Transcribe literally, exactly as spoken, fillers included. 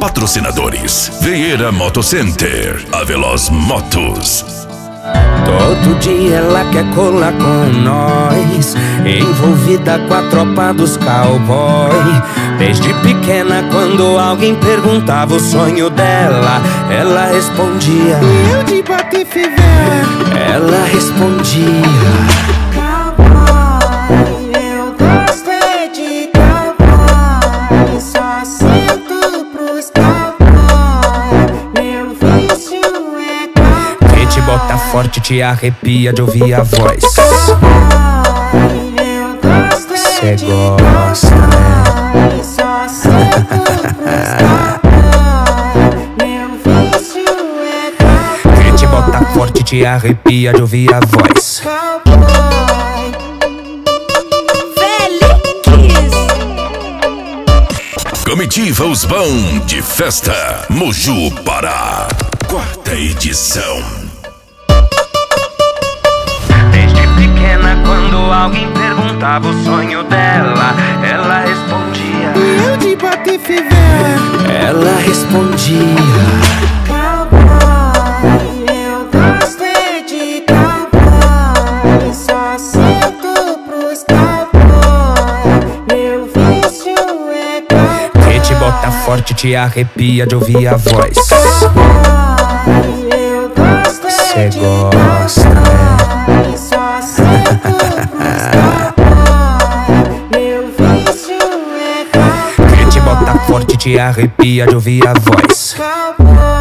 Patrocinadores: Vieira Moto Center, a Veloz Motos. Todo dia ela quer colar com nós, envolvida com a tropa dos cowboy. Desde pequena, quando alguém perguntava o sonho dela, ela respondia: eu de Patife velho. Ela respondia: cowboy, eu gosto é de cowboy, só sinto pros cowboy, meu vício é cowboy. Quem te bota forte te arrepia de ouvir a voz. Cowboy, eu gosto é Cê de gosta, né? cowboy, só sinto pros cowboy, meu vício é cowboy. Quem te bota forte te arrepia de ouvir a voz. Comitiva Os Bão de Festa, Moju Pará, quarta edição. Desde pequena, quando alguém perguntava o sonho dela, ela respondia: eu de Patife velho. Ela respondia: cowboy, eu gosto é de cowboy, só sinto pros cowboy, meu vício é cowboy. quem te bota forte te arrepia de ouvir a voz. Cowboy, eu gosto é Cê de gosta, né? cowboy, só sinto pros cowboy, meu vício é cowboy. Quem te bota forte te arrepia de ouvir a voz. Cowboy.